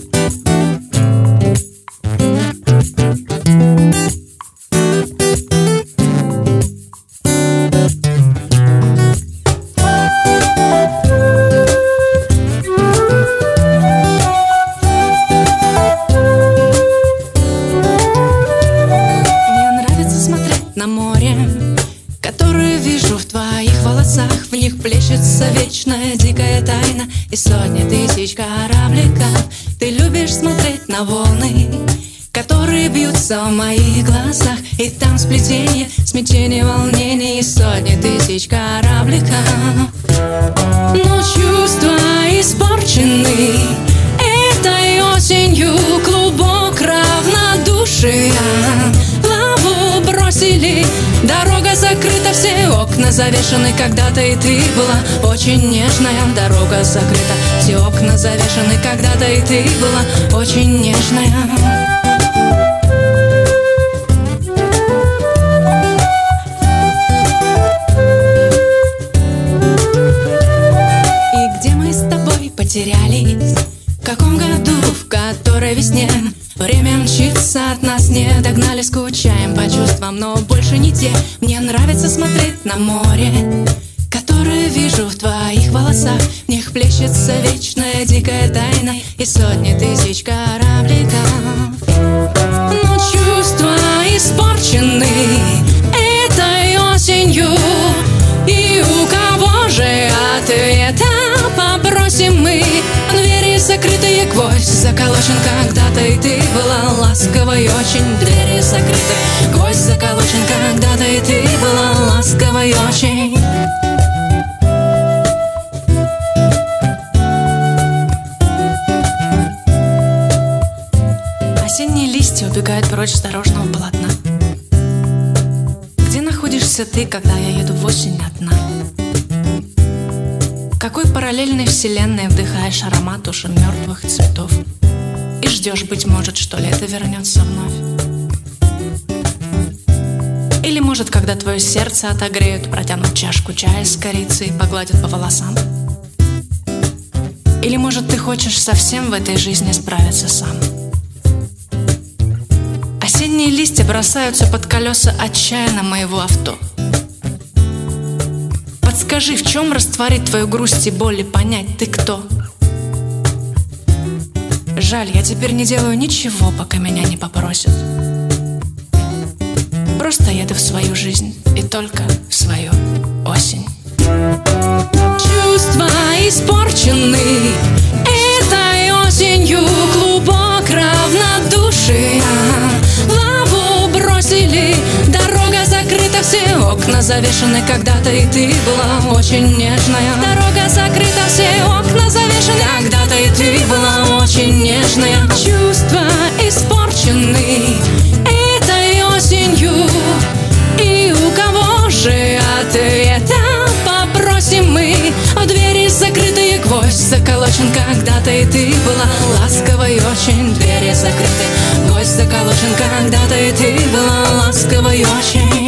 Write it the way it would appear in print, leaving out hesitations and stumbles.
На море, которое вижу в твоих волосах, в них плещется вечная дикая тайна и сотни тысяч корабликов. Ты любишь смотреть на волны, которые бьются в моих глазах, и там сплетение, смятение, волнение и сотни тысяч корабликов. Но чувства испорчены этой осенью, клубок равнодушия. Дорога закрыта, все окна завешены. Когда-то и ты была очень нежная. Дорога закрыта, все окна завешены. Когда-то и ты была очень нежная. И где мы с тобой потерялись? В каком году, в которой весне? Время мчится от нас, не догнали, скучаем по чувствам, но больше не те. Мне нравится смотреть на море, которое вижу в твоих волосах. В них плещется вечная дикая тайна и сотни тысяч корабликов. Но чувства испорчены этой осенью, и у кого же ответа попросим мы? Двери закрытые, гвоздь заколочен. Когда-то и ты была ласковой очень. Двери закрыты, гвоздь заколочен. Когда-то и ты была ласковой очень. Осенние листья убегают прочь с дорожного полотна. Где находишься ты, когда я еду в осень одна? В какой параллельной вселенной вдыхаешь аромат уже мертвых цветов и ждешь, быть может, что лето вернется вновь? Или, может, когда твое сердце отогреют, протянут чашку чая с корицей и погладят по волосам? Или, может, ты хочешь совсем в этой жизни справиться сам? Осенние листья бросаются под колеса отчаянно моего авто. Подскажи, в чем растворить твою грусть и боль и понять, ты кто? Жаль, я теперь не делаю ничего, пока меня не попросят. Просто еду в свою жизнь и только в свою осень. Чувства испорчены этой осенью, клубок равнодушия. Лаву бросили, дорога закрыта, все окна завешены. Когда-то и ты была очень нежная. Дорога закрыта, все окна завешены. Когда-то и ты была очень нежная. Чувства испорчены этой осенью, и у кого же ответа попросим мы? Двери закрытые, гвоздь заколочен. Когда-то и ты была ласковой очень. Двери закрыты, гвоздь заколочен. Когда-то и ты была ласковой очень.